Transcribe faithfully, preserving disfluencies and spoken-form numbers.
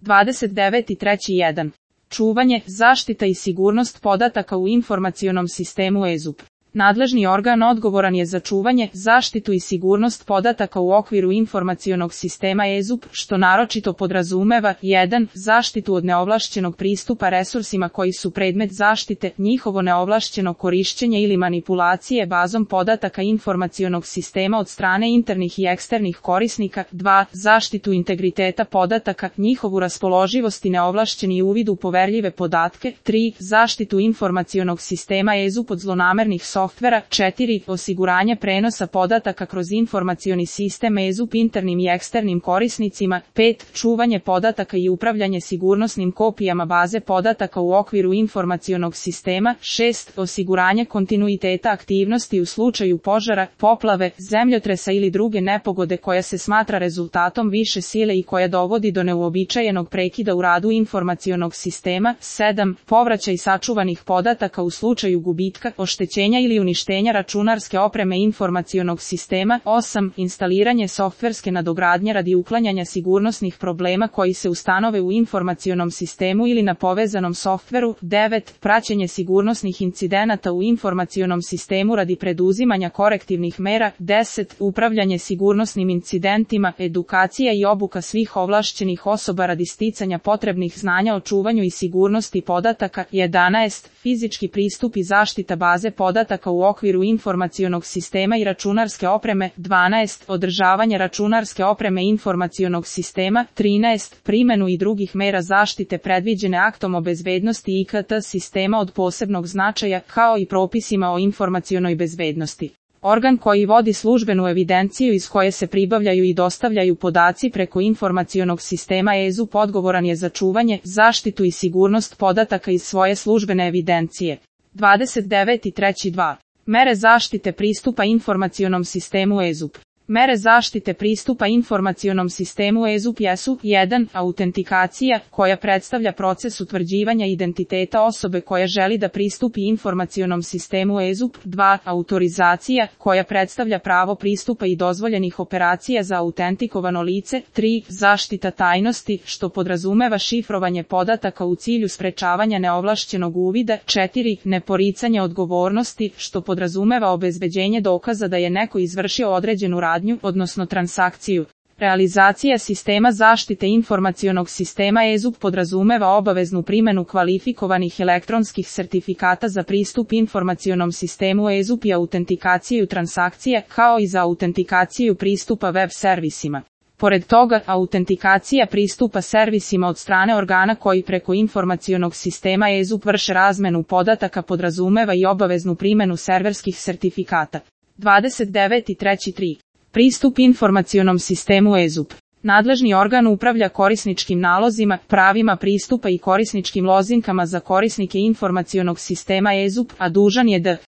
dvadeset deveti treći jedan. Čuvanje, zaštita i sigurnost podataka u informacionom sistemu E Z U P. Nadležni organ odgovoran je za čuvanje, zaštitu i sigurnost podataka u okviru informacionog sistema E Z U P, što naročito podrazumeva jedan. Zaštitu od neovlašćenog pristupa resursima koji su predmet zaštite, njihovo neovlašćeno korišćenje ili manipulacije bazom podataka informacionog sistema od strane internih i eksternih korisnika. dva. Zaštitu integriteta podataka, njihovu raspoloživost i neovlašćeni uvid u poverljive podatke. tri. Zaštitu informacionog sistema E Z U P od zlonamernih softvera. četiri. Osiguranje prenosa podataka kroz informacioni sistem E Z U P internim i eksternim korisnicima. pet. Čuvanje podataka i upravljanje sigurnosnim kopijama baze podataka u okviru informacionog sistema. šest. Osiguranje kontinuiteta aktivnosti u slučaju požara, poplave, zemljotresa ili druge nepogode koja se smatra rezultatom više sile i koja dovodi do neuobičajenog prekida u radu informacionog sistema. sedam. Povraćaj sačuvanih podataka u slučaju gubitka, oštećenja ili uništenja računarske opreme informacionog sistema. osam. Instaliranje softverske nadogradnje radi uklanjanja sigurnosnih problema koji se ustanove u informacionom sistemu ili na povezanom softveru. devet. Praćenje sigurnosnih incidenata u informacionom sistemu radi preduzimanja korektivnih mera. deset. Upravljanje sigurnosnim incidentima, edukacija i obuka svih ovlašćenih osoba radi sticanja potrebnih znanja o čuvanju i sigurnosti podataka. jedanaest. Fizički pristup i zaštita baze podataka u okviru informacionog sistema i računarske opreme. dvanaest. Održavanje računarske opreme informacionog sistema. trinaest. Primenu i drugih mera zaštite predviđene aktom o bezbednosti I K T sistema od posebnog značaja, kao i propisima o informacionoj bezbednosti. Organ koji vodi službenu evidenciju iz koje se pribavljaju i dostavljaju podaci preko informacionog sistema E Z U P odgovoran je za čuvanje, zaštitu i sigurnost podataka iz svoje službene evidencije. dvadeset deveti treći dva. Mere zaštite pristupa informacionom sistemu E Z U P. Mere zaštite pristupa informacionom sistemu E Z U P jesu: jedan. Autentikacija, koja predstavlja proces utvrđivanja identiteta osobe koja želi da pristupi informacionom sistemu E Z U P. dva. Autorizacija, koja predstavlja pravo pristupa i dozvoljenih operacija za autentikovano lice. tri. Zaštita tajnosti, što podrazumeva šifrovanje podataka u cilju sprečavanja neovlašćenog uvida. četiri. Neporicanje odgovornosti, što podrazumeva obezbeđenje dokaza da je neko izvršio određenu radnju, odnosno transakciju. Realizacija sistema zaštite informacionog sistema E Z U P podrazumeva obaveznu primjenu kvalifikovanih elektronskih sertifikata za pristup informacionom sistemu E Z U P i autentikaciju transakcija, kao i za autentikaciju pristupa web servisima. Pored toga, autentikacija pristupa servisima od strane organa koji preko informacionog sistema E Z U P vrše razmenu podataka podrazumeva i obaveznu primjenu serverskih sertifikata. dvadeset deveti treći tri. Pristup informacionom sistemu E Z U P. Nadležni organ upravlja korisničkim nalozima, pravima pristupa i korisničkim lozinkama za korisnike informacionog sistema E Z U P, a dužan je da